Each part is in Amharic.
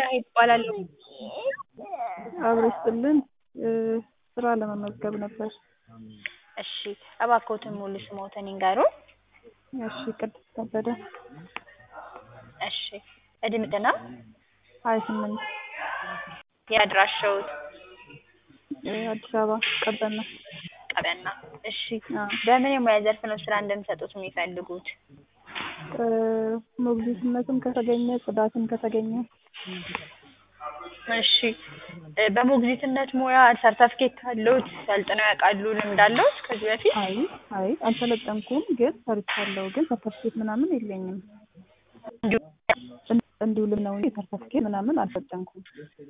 ራሄል እባላለሁ። አብረስጥልን ስራ ለመመዝገብ ነበር። እሺ እባክዎትን ሙሉ ስምዎትን ይንገሩን? እሺ ቅድስት ከበደ። እሺ እድሜዎ? 28 የአድራሻዎት? አዲስ አበባ ቀበና። ቀበና። እሺ በምን የሙያ ዘርፍ ነው ስራ እንደምሰጡት የሚፈልጉት? ሞግዚትነትም ከተገኘ ጽዳትም ከተገኘ። እሺ በሞግዚትነት ሙያ ሰርተፍኬት ካለዎት? ሰልጥነው ያውቃሉ? ልምድ አለዎት ከዚህ በፊት? አይ አልሰለጠንኩም፣ ግን ሰርቻለሁ። ግን ሰርተፍኬት ምናምን የለኝም። እንዲሁ ነው እንጂ ሰርተፍኬት ምናምን አልሰለጠንኩም።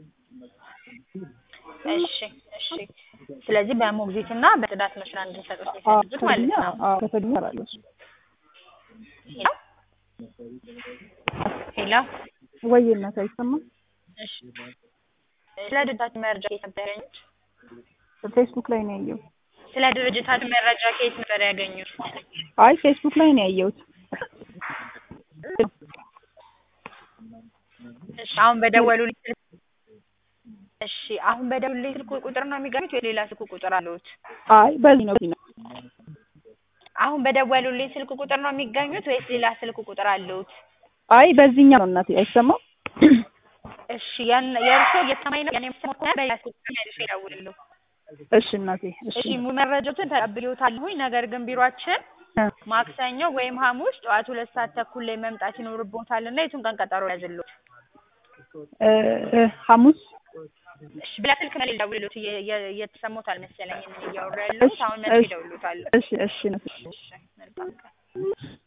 እሺ ስለዚህ በሞግዚትና በጽዳት ነው ስራ እንድንሰጥዎት የሚፈልጉት ማለት ነው? ከተገኘ እሰራለሁ። ሄሎ ወይ እናት አይሰማም? እሺ ስለ ድርጅታችን መረጃ ከየት ነበር ያገኙት? ፌስቡክ ላይ ነው ያየሁት። ስለ ድርጅታችን መረጃ ከየት ነበር ያገኙት? አይ ፌስቡክ ላይ ነው ያየሁት። እሺ አሁን በደወሉልኝ ስልክ ቁጥር ነው የሚገኙት ወይ ሌላ ስልክ ቁጥር አለዎት? አይ በዚህ ነው። አሁን በደወሉልኝ ስልክ ቁጥር ነው የሚገኙት ወይስ ሌላ ስልክ ቁጥር አለዎት? አይ በዚህኛው ነው እናቴ። አይሰማም? እሺ የእርስዎ እየተሰማኝ ነው? የኔም ስልክ ሆነ በሌላ ስልክ መልሼ እደውልልዎ። እሺ እናቴ። እሺ ሙሉ መረጃዎትን ተቀብዬዎታለሁኝ። ነገር ግን ቢሯችን ማክሰኞ ወይም ሐሙስ ጠዋት 2 ሰዓት ተኩል ላይ መምጣት ይኖርብዎታልና የቱን ቀን ቀጠሮ ያዝልዎት? ሐሙስ። እሺ ብላ ስልክ ነው ልደውልልዎት? እየተሰማዎት አልመሰለኝም እያወራሁ ያለሁት። አሁን መልሼ እደውልልዎታለሁ። እሺ መልካም ቀን።